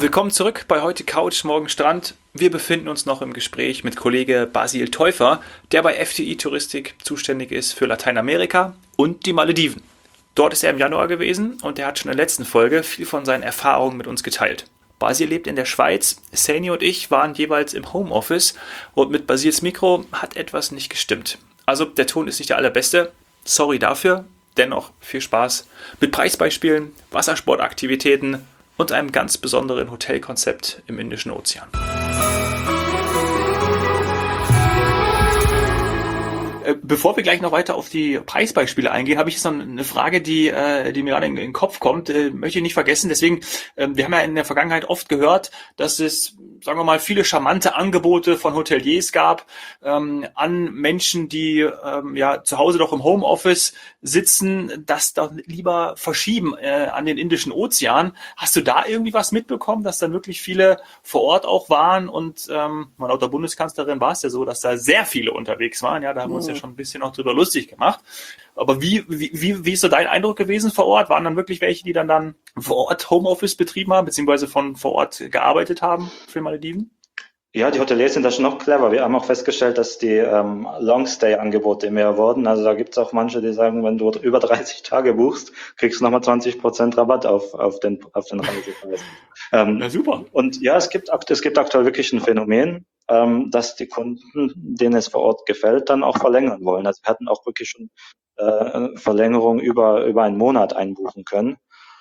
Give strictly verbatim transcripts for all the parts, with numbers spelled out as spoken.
Willkommen zurück bei Heute Couch, morgen Strand. Wir befinden uns noch im Gespräch mit Kollege Basil Täufer, der bei F T I Touristik zuständig ist für Lateinamerika und die Malediven. Dort ist er im Januar gewesen und er hat schon in der letzten Folge viel von seinen Erfahrungen mit uns geteilt. Basil lebt in der Schweiz, Saini und ich waren jeweils im Homeoffice und mit Basils Mikro hat etwas nicht gestimmt. Also der Ton ist nicht der allerbeste, sorry dafür, dennoch viel Spaß mit Preisbeispielen, Wassersportaktivitäten und einem ganz besonderen Hotelkonzept im Indischen Ozean. Bevor wir gleich noch weiter auf die Preisbeispiele eingehen, habe ich jetzt noch eine Frage, die, äh, die mir gerade in, in den Kopf kommt. Äh, möchte ich nicht vergessen. Deswegen, äh, wir haben ja in der Vergangenheit oft gehört, dass es, sagen wir mal, viele charmante Angebote von Hoteliers gab ähm, an Menschen, die ähm, ja zu Hause doch im Homeoffice sitzen, das doch lieber verschieben äh, an den Indischen Ozean. Hast du da irgendwie was mitbekommen, dass dann wirklich viele vor Ort auch waren? Und ähm, laut der Bundeskanzlerin war es ja so, dass da sehr viele unterwegs waren. Ja, da haben wir uns ja schon ein bisschen auch drüber lustig gemacht. Aber wie, wie, wie ist so dein Eindruck gewesen vor Ort? Waren dann wirklich welche, die dann, dann vor Ort Homeoffice betrieben haben, beziehungsweise von vor Ort gearbeitet haben für Malediven? Ja, die Hoteliers sind da schon noch clever. Wir haben auch festgestellt, dass die ähm, Longstay-Angebote mehr wurden. Also da gibt es auch manche, die sagen, wenn du über dreißig Tage buchst, kriegst du nochmal zwanzig Prozent Rabatt auf, auf den, auf den Reisepreis. ähm, Na super. Und ja, es gibt, es gibt aktuell wirklich ein Phänomen, ähm, dass die Kunden, denen es vor Ort gefällt, dann auch verlängern wollen. Also wir hatten auch wirklich schon äh, Verlängerung über, über einen Monat einbuchen können.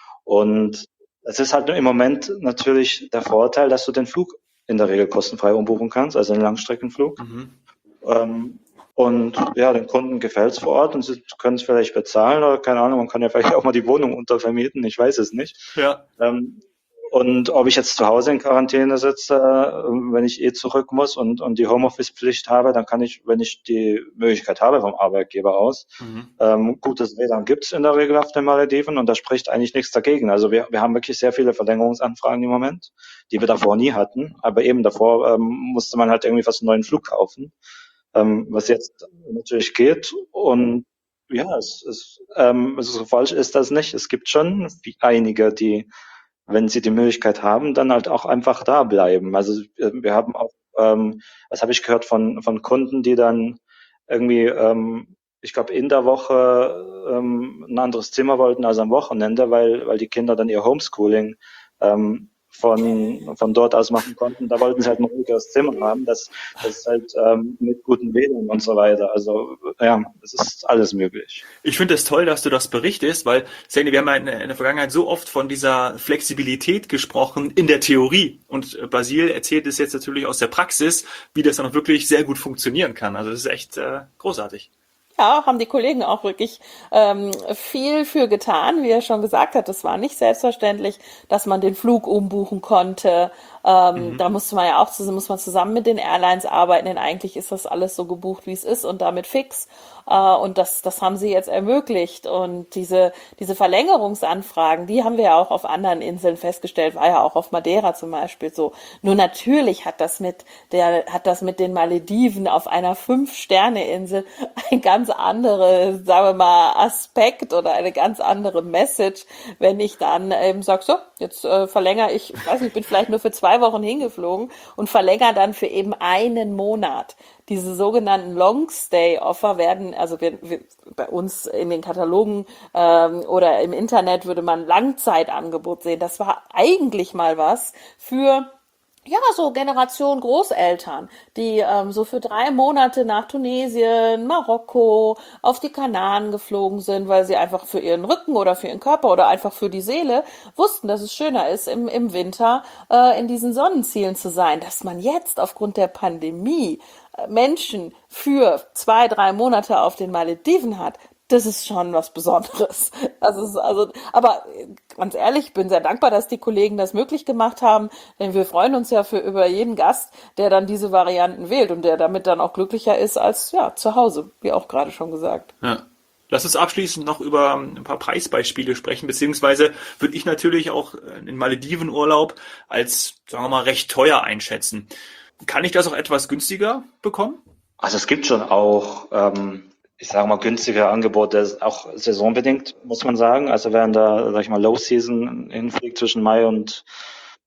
Und es ist halt im Moment natürlich der Vorteil, dass du den Flug in der Regel kostenfrei umbuchen kannst, also einen Langstreckenflug. Mhm. Ähm, und ja, den Kunden gefällt es vor Ort und sie können es vielleicht bezahlen oder keine Ahnung, man kann ja vielleicht auch mal die Wohnung untervermieten, ich weiß es nicht. Ja. Ähm, und ob ich jetzt zu Hause in Quarantäne sitze, wenn ich eh zurück muss und, und die Homeoffice-Pflicht habe, dann kann ich, wenn ich die Möglichkeit habe vom Arbeitgeber aus, mhm. ähm, gutes W L A N gibt's in der Regel auf den Malediven und da spricht eigentlich nichts dagegen. Also wir, wir haben wirklich sehr viele Verlängerungsanfragen im Moment, die wir davor nie hatten. Aber eben davor ähm, musste man halt irgendwie fast einen neuen Flug kaufen, ähm, was jetzt natürlich geht. Und ja, es ist, ähm, also so falsch ist das nicht. Es gibt schon einige, die, wenn sie die Möglichkeit haben, dann halt auch einfach da bleiben. Also wir haben auch, ähm, was habe ich gehört von von Kunden, die dann irgendwie, ähm, ich glaube, in der Woche ähm, ein anderes Zimmer wollten als am Wochenende, weil weil die Kinder dann ihr Homeschooling ähm, von von dort aus machen konnten. Da wollten sie halt ein ruhigeres Zimmer haben, das das halt ähm, mit guten W L A N und so weiter. Also ja, es ist alles möglich. Ich finde es toll, dass du das berichtest, weil, Saini, wir haben ja in der Vergangenheit so oft von dieser Flexibilität gesprochen in der Theorie. Und Basil erzählt es jetzt natürlich aus der Praxis, wie das dann auch wirklich sehr gut funktionieren kann. Also das ist echt äh, großartig. Ja, haben die Kollegen auch wirklich ähm, viel für getan. Wie er schon gesagt hat, es war nicht selbstverständlich, dass man den Flug umbuchen konnte. Ähm, mhm. Da musste man ja auch muss man zusammen mit den Airlines arbeiten, denn eigentlich ist das alles so gebucht, wie es ist und damit fix. Äh, und das, das haben sie jetzt ermöglicht. Und diese, diese Verlängerungsanfragen, die haben wir ja auch auf anderen Inseln festgestellt, war ja auch auf Madeira zum Beispiel so. Nur natürlich hat das mit der, hat das mit den Malediven auf einer Fünf-Sterne-Insel ein ganz andere, sagen wir mal, Aspekt oder eine ganz andere Message, wenn ich dann eben sage, so, jetzt äh, verlängere ich, ich weiß nicht, ich bin vielleicht nur für zwei Wochen hingeflogen und verlängere dann für eben einen Monat. Diese sogenannten Long-Stay-Offer werden, also wir, wir, bei uns in den Katalogen ähm, oder im Internet würde man Langzeitangebot sehen. Das war eigentlich mal was für ja, so Generation Großeltern, die ähm, so für drei Monate nach Tunesien, Marokko, auf die Kanaren geflogen sind, weil sie einfach für ihren Rücken oder für ihren Körper oder einfach für die Seele wussten, dass es schöner ist, im, im Winter äh, in diesen Sonnenzielen zu sein. Dass man jetzt aufgrund der Pandemie äh, Menschen für zwei, drei Monate auf den Malediven hat, das ist schon was Besonderes. Also, also, aber ganz ehrlich, ich bin sehr dankbar, dass die Kollegen das möglich gemacht haben, denn wir freuen uns ja für über jeden Gast, der dann diese Varianten wählt und der damit dann auch glücklicher ist als ja zu Hause, wie auch gerade schon gesagt. Ja. Lass uns abschließend noch über ein paar Preisbeispiele sprechen, beziehungsweise würde ich natürlich auch den Maledivenurlaub als, sagen wir mal, recht teuer einschätzen. Kann ich das auch etwas günstiger bekommen? Also es gibt schon auch ähm ich sage mal, günstige Angebote, auch saisonbedingt, muss man sagen. Also wer in der, sag ich mal, Low Season hinfliegt zwischen Mai und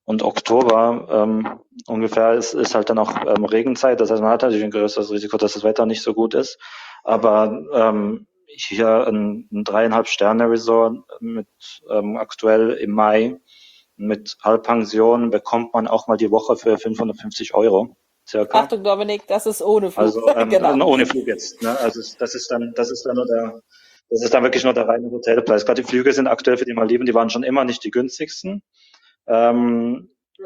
und Oktober ähm, ungefähr ist, ist halt dann auch ähm, Regenzeit. Das heißt, man hat natürlich ein größeres Risiko, dass das Wetter nicht so gut ist. Aber ähm, hier ein, ein dreieinhalb Sterne Resort mit ähm, aktuell im Mai mit Halbpension bekommt man auch mal die Woche für fünfhundertfünfzig Euro circa. Achtung, Dominik, das ist ohne Flug. Also ähm, Genau. ohne Flug jetzt. Ne? Also das ist dann, das ist dann nur der, das ist dann wirklich nur der reine Hotelpreis. Gerade die Flüge sind aktuell für die Malediven, die waren schon immer nicht die günstigsten. Ähm,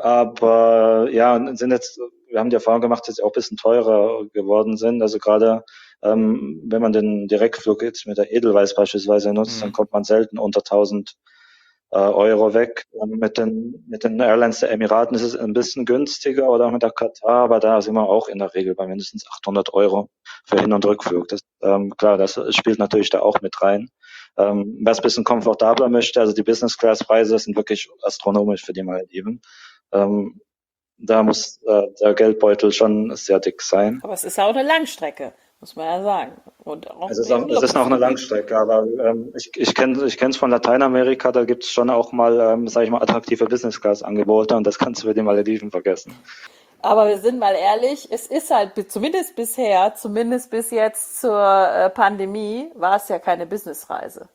aber ja, sind jetzt, wir haben die Erfahrung gemacht, dass sie auch ein bisschen teurer geworden sind. Also gerade ähm, wenn man den Direktflug jetzt mit der Edelweiss beispielsweise nutzt, mhm. dann kommt man selten unter tausend äh, Euro weg. Und mit den mit den Airlines der Emiraten ist es ein bisschen günstiger oder auch mit der Katar, aber da sind wir auch in der Regel bei mindestens achthundert Euro für Hin- und Rückflug. Das, ähm, klar, das spielt natürlich da auch mit rein. Ähm, wer es ein bisschen komfortabler möchte, also die Business-Class-Preise sind wirklich astronomisch für die Malediven. Ähm, da muss äh, der Geldbeutel schon sehr dick sein. Aber es ist auch eine Langstrecke, muss man ja sagen. Und auch es ist, auch, es ist auch eine Langstrecke, aber ähm, ich, ich kenne ich kenne es von Lateinamerika, da gibt es schon auch mal, ähm, sage ich mal, attraktive Business-Class-Angebote und das kannst du für die Malediven vergessen. Aber wir sind mal ehrlich, es ist halt zumindest bisher, zumindest bis jetzt zur äh, Pandemie, war es ja keine Businessreise.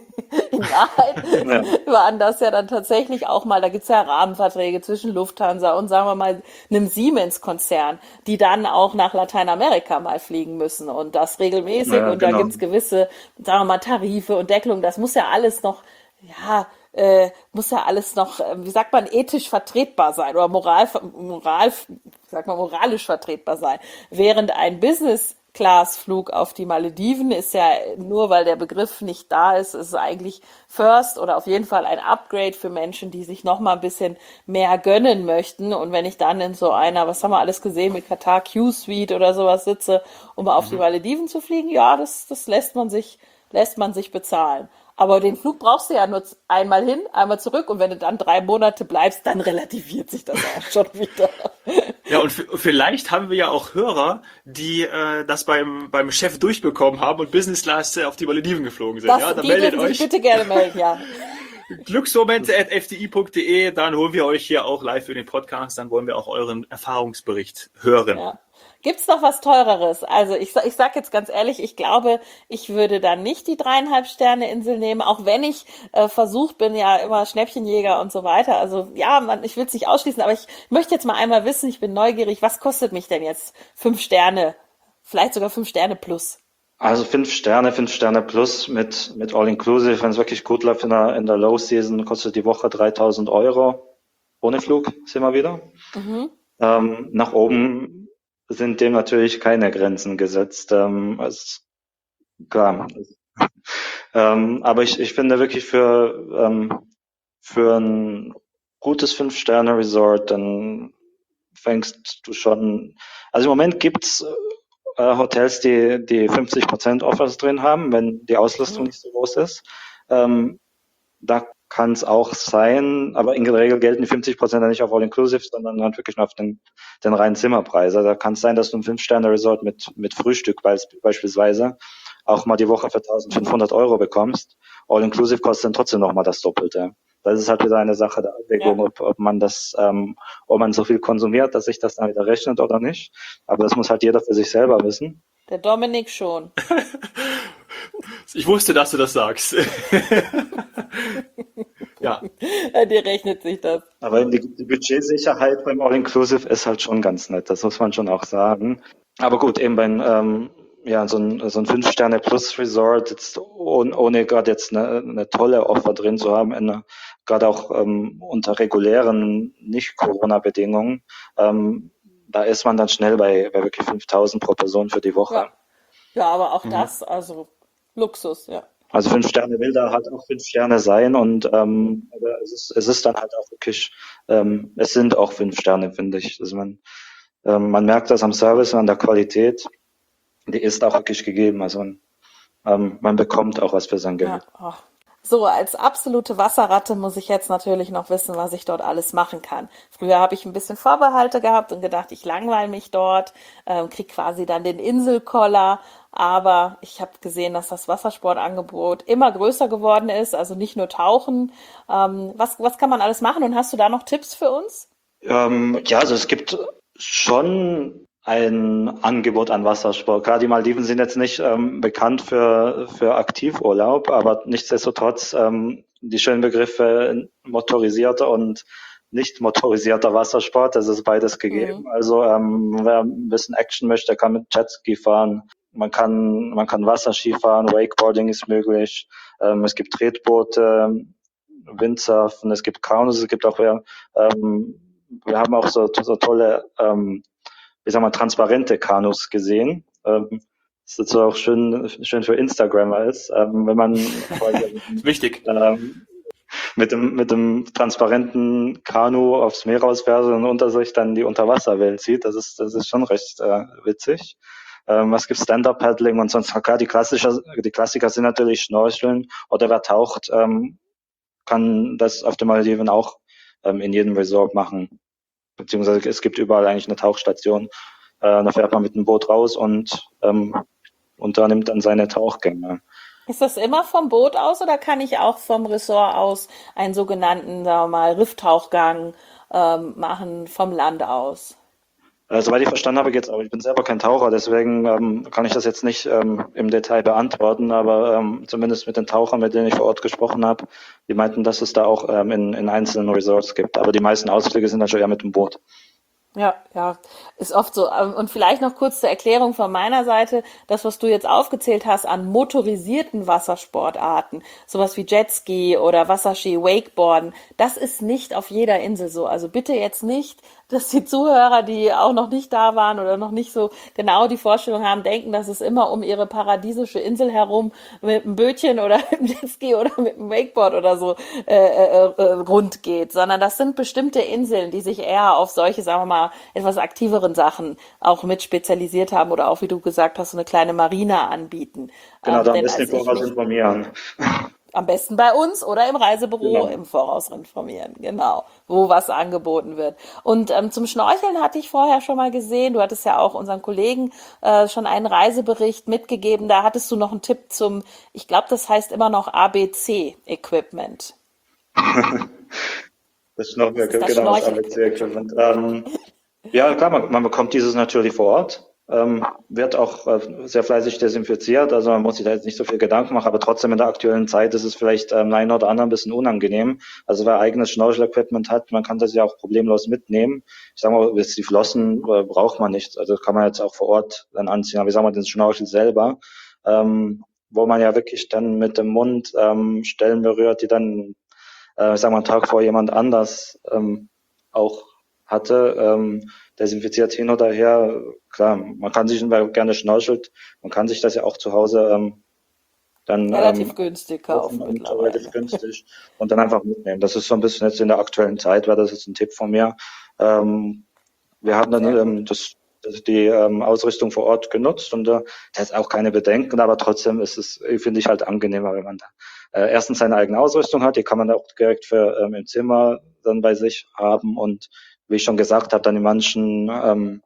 In Wahrheit ja. waren das ja dann tatsächlich auch mal, da gibt's ja Rahmenverträge zwischen Lufthansa und sagen wir mal einem Siemens-Konzern, die dann auch nach Lateinamerika mal fliegen müssen und das regelmäßig ja, und genau. Da gibt's gewisse, sagen wir mal, Tarife und Deckelungen, das muss ja alles noch, ja, Äh, muss ja alles noch, wie sagt man, ethisch vertretbar sein oder moral, moral, sag mal, moralisch vertretbar sein. Während ein Business-Class-Flug auf die Malediven ist ja nur, weil der Begriff nicht da ist, ist es eigentlich First oder auf jeden Fall ein Upgrade für Menschen, die sich noch mal ein bisschen mehr gönnen möchten. Und wenn ich dann in so einer, was haben wir alles gesehen, mit Qatar Q-Suite oder sowas sitze, um auf mhm. die Malediven zu fliegen, ja, das, das lässt man sich, lässt man sich bezahlen. Aber den Flug brauchst du ja nur einmal hin, einmal zurück und wenn du dann drei Monate bleibst, dann relativiert sich das auch schon wieder. Ja, und f- vielleicht haben wir ja auch Hörer, die äh, das beim beim Chef durchbekommen haben und Business Class auf die Malediven geflogen sind. Das, ja, dann die meldet dürfen euch. sich bitte gerne melden, ja. Glücksmomente at f d i punkt d e, dann holen wir euch hier auch live für den Podcast, dann wollen wir auch euren Erfahrungsbericht hören. Ja. Gibt's noch was Teureres? Also ich, ich sag jetzt ganz ehrlich, ich glaube, ich würde dann nicht die dreieinhalb Sterne Insel nehmen, auch wenn ich äh, versucht bin, ja immer Schnäppchenjäger und so weiter. Also ja, man, ich will es nicht ausschließen, aber ich möchte jetzt mal einmal wissen, ich bin neugierig, was kostet mich denn jetzt fünf Sterne, vielleicht sogar fünf Sterne plus? Also fünf Sterne, fünf Sterne plus mit mit All-Inclusive, wenn es wirklich gut läuft in der, in der Low-Season, kostet die Woche dreitausend Euro. Ohne Flug sind wir wieder. Mhm. Ähm, nach oben sind dem natürlich keine Grenzen gesetzt. Ähm, also, klar. ähm, aber ich, ich finde wirklich für, ähm, für ein gutes Fünf-Sterne-Resort, dann fängst du schon, also im Moment gibt's äh, Hotels, die, die fünfzig Prozent Offers drin haben, wenn die Auslastung mhm. nicht so groß ist. Ähm, da kann es auch sein, aber in der Regel gelten die fünfzig Prozent dann nicht auf All-Inclusive, sondern dann wirklich nur auf den, den reinen Zimmerpreis. Also da kann es sein, dass du ein Fünf-Sterne-Resort mit, mit Frühstück beispielsweise auch mal die Woche für eintausendfünfhundert Euro bekommst. All-Inclusive kostet dann trotzdem nochmal das Doppelte. Das ist halt wieder eine Sache der Abwägung, ja. ob, ob man das, ähm, ob man so viel konsumiert, dass sich das dann wieder rechnet oder nicht. Aber das muss halt jeder für sich selber wissen. Der Dominik schon. Ich wusste, dass du das sagst. Ja. Dir rechnet sich das. Aber die, die Budgetsicherheit beim All-Inclusive ist halt schon ganz nett, das muss man schon auch sagen. Aber gut, eben beim ähm, ja, so ein, so ein Fünf-Sterne-Plus-Resort, jetzt ohne, ohne gerade jetzt eine, eine tolle Offer drin zu haben, gerade auch ähm, unter regulären Nicht-Corona-Bedingungen, ähm, da ist man dann schnell bei, bei wirklich fünftausend pro Person für die Woche. Ja, ja aber auch mhm. das, also Luxus, ja. Also fünf Sterne will da halt auch fünf Sterne sein und ähm, aber es ist, es ist dann halt auch wirklich, ähm, es sind auch fünf Sterne, finde ich. Also man, ähm, man merkt das am Service und an der Qualität, die ist auch wirklich gegeben. Also man, ähm, man bekommt auch was für sein Geld. Ja, So, als absolute Wasserratte muss ich jetzt natürlich noch wissen, was ich dort alles machen kann. Früher habe ich ein bisschen Vorbehalte gehabt und gedacht, ich langweile mich dort, ähm, krieg quasi dann den Inselkoller. Aber ich habe gesehen, dass das Wassersportangebot immer größer geworden ist, also nicht nur Tauchen. Ähm, was, was kann man alles machen? Und hast du da noch Tipps für uns? Ähm, ja, also es gibt schon ein Angebot an Wassersport. Gerade die Malediven sind jetzt nicht ähm, bekannt für, für Aktivurlaub, aber nichtsdestotrotz ähm, die schönen Begriffe motorisierter und nicht motorisierter Wassersport, das ist beides gegeben. Mhm. Also ähm, wer ein bisschen Action möchte, kann mit Jetski fahren. Man kann, man kann Wasserski fahren, Wakeboarding ist möglich. Ähm, es gibt Tretboote, Windsurfen, es gibt Kanus, es gibt auch ähm, wir haben auch so, so tolle, ähm, ich sag mal, transparente Kanus gesehen. Ähm, das ist so auch schön, schön für Instagrammer ist, ähm, wenn man quasi Wichtig. ähm, mit dem, mit dem transparenten Kanu aufs Meer rausfährt und unter sich dann die Unterwasserwelt sieht. Das ist, das ist schon recht äh, witzig. Ähm, was gibt Stand-Up-Paddling und sonst klar, die Klassiker, die Klassiker sind natürlich Schnorcheln oder wer taucht, ähm, kann das auf den Malediven auch ähm, in jedem Resort machen. Beziehungsweise es gibt überall eigentlich eine Tauchstation. Äh, da fährt man mit dem Boot raus und ähm, unternimmt dann seine Tauchgänge. Ist das immer vom Boot aus oder kann ich auch vom Ressort aus einen sogenannten, sagen wir mal, Rifftauchgang ähm, machen vom Land aus? Äh, soweit ich verstanden habe, geht's auch. Ich bin selber kein Taucher, deswegen ähm, kann ich das jetzt nicht ähm, im Detail beantworten, aber ähm, zumindest mit den Tauchern, mit denen ich vor Ort gesprochen habe, die meinten, dass es da auch ähm, in, in einzelnen Resorts gibt. Aber die meisten Ausflüge sind natürlich eher mit dem Boot. Ja, ja, ist oft so. Ähm, Und vielleicht noch kurz zur Erklärung von meiner Seite. Das, was du jetzt aufgezählt hast an motorisierten Wassersportarten, sowas wie Jetski oder Wasserski, Wakeboarden, das ist nicht auf jeder Insel so. Also bitte jetzt nicht, dass die Zuhörer, die auch noch nicht da waren oder noch nicht so genau die Vorstellung haben, denken, dass es immer um ihre paradiesische Insel herum mit einem Bötchen oder mit einem Jetski oder mit einem Wakeboard oder so äh, äh, äh, rund geht, sondern das sind bestimmte Inseln, die sich eher auf solche, sagen wir mal, etwas aktiveren Sachen auch mit spezialisiert haben oder auch, wie du gesagt hast, so eine kleine Marina anbieten. Genau, Ähm, da am denn besten als im ich Voraus mich informieren. am besten bei uns oder im Reisebüro Genau. im Voraus informieren, genau, wo was angeboten wird. Und ähm, zum Schnorcheln hatte ich vorher schon mal gesehen, du hattest ja auch unseren Kollegen äh, schon einen Reisebericht mitgegeben, da hattest du noch einen Tipp zum, ich glaube, das heißt immer noch A B C-Equipment. Das Schnorchel, Das ist das genau, das Schnorchel-Equipment, A B C-Equipment. Entschuldigung. Ähm, Ja, klar, man, man bekommt dieses natürlich vor Ort, ähm, wird auch äh, sehr fleißig desinfiziert, also man muss sich da jetzt nicht so viel Gedanken machen, aber trotzdem in der aktuellen Zeit ist es vielleicht ähm, einen oder anderen ein bisschen unangenehm. Also wer eigenes Schnorchel-Equipment hat, man kann das ja auch problemlos mitnehmen. Ich sage mal, jetzt die Flossen äh, braucht man nicht, also kann man jetzt auch vor Ort dann anziehen, aber ich sage mal, den Schnorchel selber, ähm, wo man ja wirklich dann mit dem Mund ähm, Stellen berührt, die dann äh, ich sag mal, einen Tag vor jemand anders ähm, auch hatte, ähm, desinfiziert hin oder her. Klar, man kann sich, wer gerne schnorchelt, man kann sich das ja auch zu Hause ähm, dann Relativ ähm, günstig kaufen kaufen und relativ mittlerweile. günstig und dann einfach mitnehmen. Das ist so ein bisschen jetzt in der aktuellen Zeit, wäre das jetzt ein Tipp von mir. Ähm, wir haben dann Sehr gut. ähm, das, das, die ähm, Ausrüstung vor Ort genutzt und äh, da ist auch keine Bedenken, aber trotzdem ist es, äh, finde ich, halt angenehmer, wenn man da äh, erstens seine eigene Ausrüstung hat, die kann man auch direkt für ähm, im Zimmer dann bei sich haben und wie ich schon gesagt habe, dann in manchen ähm,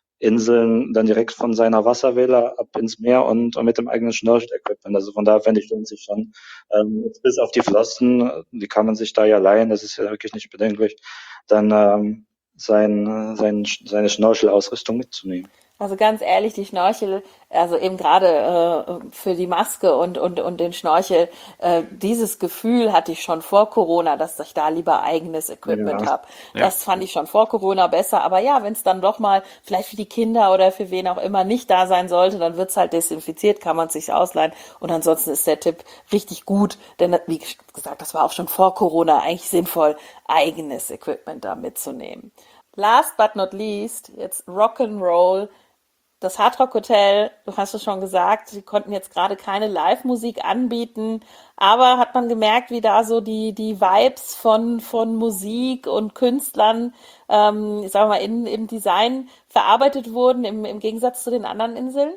Inseln dann direkt von seiner Wasserwähler ab ins Meer und, und mit dem eigenen Schnorchel-Equipment. Also von daher fände ich, lohnt sich schon. Ähm, jetzt bis auf die Flossen, die kann man sich da ja leihen, das ist ja wirklich nicht bedenklich, dann ähm, sein, sein, seine Schnorchelausrüstung mitzunehmen. Also ganz ehrlich, die Schnorchel, also eben gerade äh, für die Maske und, und, und den Schnorchel, äh, dieses Gefühl hatte ich schon vor Corona, dass ich da lieber eigenes Equipment Ja, habe. Ja. Das fand ich schon vor Corona besser. Aber ja, wenn es dann doch mal vielleicht für die Kinder oder für wen auch immer nicht da sein sollte, dann wird's halt desinfiziert, kann man sich ausleihen. Und ansonsten ist der Tipp richtig gut, denn wie gesagt, das war auch schon vor Corona eigentlich sinnvoll, eigenes Equipment da mitzunehmen. Last but not least, jetzt Rock'n'Roll. Das Hard Rock Hotel, du hast es schon gesagt, sie konnten jetzt gerade keine Live-Musik anbieten, aber hat man gemerkt, wie da so die, die Vibes von, von Musik und Künstlern, ähm, ich sag mal, in, im Design verarbeitet wurden, im, im Gegensatz zu den anderen Inseln?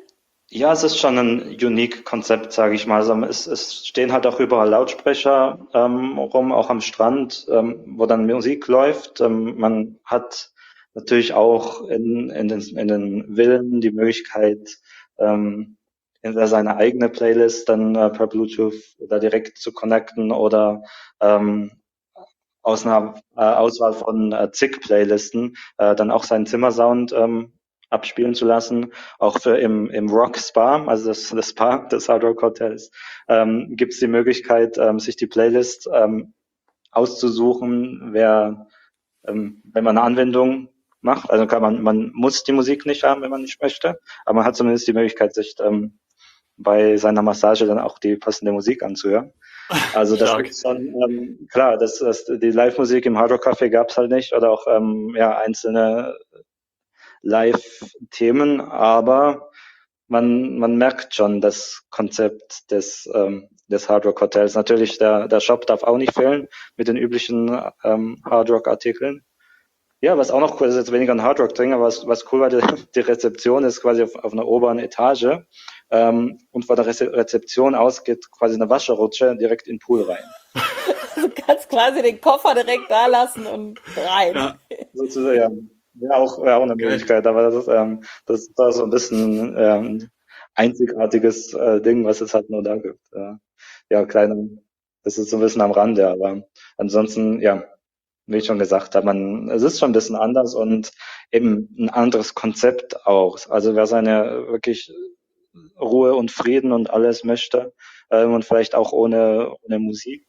Ja, es ist schon ein unique Konzept, sage ich mal. Also es, es stehen halt auch überall Lautsprecher ähm, rum, auch am Strand, ähm, wo dann Musik läuft. Ähm, man hat natürlich auch in, in, den, in den Villen die Möglichkeit, ähm, in seine eigene Playlist dann äh, per Bluetooth da direkt zu connecten oder ähm, aus einer äh, Auswahl von äh, zig Playlisten äh, dann auch seinen Zimmersound ähm, abspielen zu lassen. Auch für im, im Rock Spa, also das, das Spa des Hard Rock Hotels, ähm, gibt es die Möglichkeit, ähm, sich die Playlist ähm, auszusuchen, wer, ähm, wenn man eine Anwendung macht. Also kann man, man muss die Musik nicht haben, wenn man nicht möchte, aber man hat zumindest die Möglichkeit, sich ähm, bei seiner Massage dann auch die passende Musik anzuhören. Also das Stark. ist schon ähm, klar, das, das, die Live-Musik im Hard Rock Café gab's halt nicht oder auch ähm, ja, einzelne Live-Themen, aber man, man merkt schon das Konzept des, ähm, des Hard Rock Hotels. Natürlich, der, der Shop darf auch nicht fehlen mit den üblichen ähm, Hard Rock Artikeln. Ja, was auch noch cool ist, jetzt weniger ein Hard Rock Ding, aber was, was cool war, die, die Rezeption ist quasi auf, auf einer oberen Etage. Ähm, und von der Reze Rezeption aus geht quasi eine Wasserrutsche direkt in den Pool rein. Du kannst quasi den Koffer direkt da lassen und rein. Ja. Sozusagen. Ja, auch, ja, auch eine Geil. Möglichkeit, aber das ist, ähm, das ist da so ein bisschen ähm, einzigartiges äh, Ding, was es halt nur da gibt. Äh, ja, kleine, das ist so ein bisschen am Rande, aber ansonsten, ja, wie ich schon gesagt habe, man, es ist schon ein bisschen anders und eben ein anderes Konzept auch. Also wer seine wirklich Ruhe und Frieden und alles möchte ähm, und vielleicht auch ohne, ohne Musik,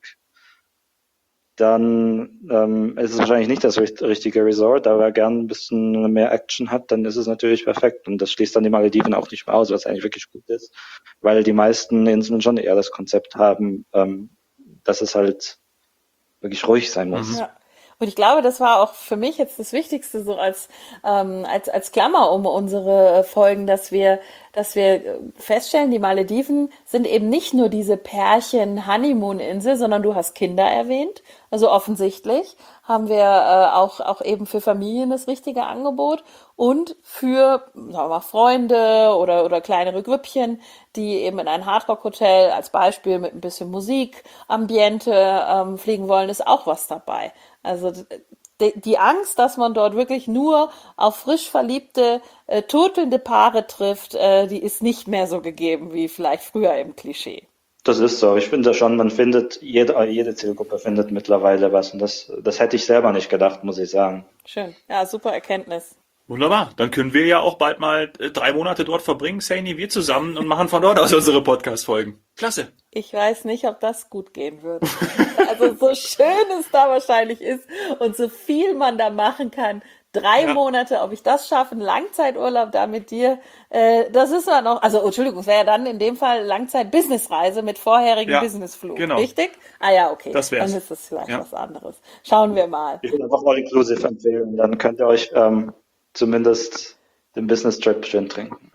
dann ähm, ist es wahrscheinlich nicht das richt- richtige Resort, aber wer gern ein bisschen mehr Action hat, dann ist es natürlich perfekt. Und das schließt dann die Malediven auch nicht mehr aus, was eigentlich wirklich gut ist, weil die meisten Inseln schon eher das Konzept haben, ähm, dass es halt wirklich ruhig sein muss. Mhm. Ja. Und ich glaube, das war auch für mich jetzt das Wichtigste so als, ähm, als, als Klammer um unsere Folgen, dass wir, dass wir feststellen, die Malediven sind eben nicht nur diese Pärchen-Honeymoon-Insel, sondern du hast Kinder erwähnt. Also offensichtlich haben wir äh, auch, auch eben für Familien das richtige Angebot und für, sagen wir mal, Freunde oder, oder kleinere Grüppchen, die eben in ein Hardrock-Hotel als Beispiel mit ein bisschen Musik, Ambiente ähm, fliegen wollen, ist auch was dabei. Also die, die Angst, dass man dort wirklich nur auf frisch verliebte, äh, turtelnde Paare trifft, äh, die ist nicht mehr so gegeben wie vielleicht früher im Klischee. Das ist so. Ich finde schon, man findet, jede, jede Zielgruppe findet mittlerweile was. Und das, das hätte ich selber nicht gedacht, muss ich sagen. Schön. Ja, super Erkenntnis. Wunderbar. Dann können wir ja auch bald mal äh, drei Monate dort verbringen, Saini, wir zusammen und machen von dort aus unsere Podcast-Folgen. Klasse. Ich weiß nicht, ob das gut gehen würde. Also so schön es da wahrscheinlich ist und so viel man da machen kann. Drei Ja. Monate, ob ich das schaffe, einen Langzeiturlaub da mit dir, äh, das ist ja noch, also Entschuldigung, es wäre ja dann in dem Fall Langzeit-Businessreise mit vorherigem Ja, Businessflug, genau. richtig? Ah ja, okay, Das wär's. dann ist das vielleicht Ja. was anderes. Schauen wir mal. Ich würde einfach All-Inclusive empfehlen. Dann könnt ihr euch ähm, zumindest den Business-Trip schön trinken.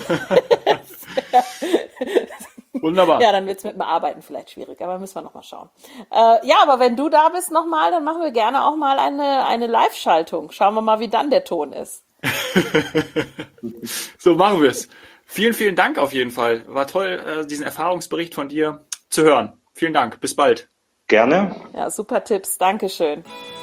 Wunderbar. Ja, dann wird's mit dem Arbeiten vielleicht schwierig, aber müssen wir nochmal schauen. Äh, ja, aber wenn du da bist nochmal, dann machen wir gerne auch mal eine, eine Live-Schaltung. Schauen wir mal, wie dann der Ton ist. So machen wir es. Vielen, vielen Dank auf jeden Fall. War toll, äh, diesen Erfahrungsbericht von dir zu hören. Vielen Dank. Bis bald. Gerne. Ja, super Tipps. Dankeschön.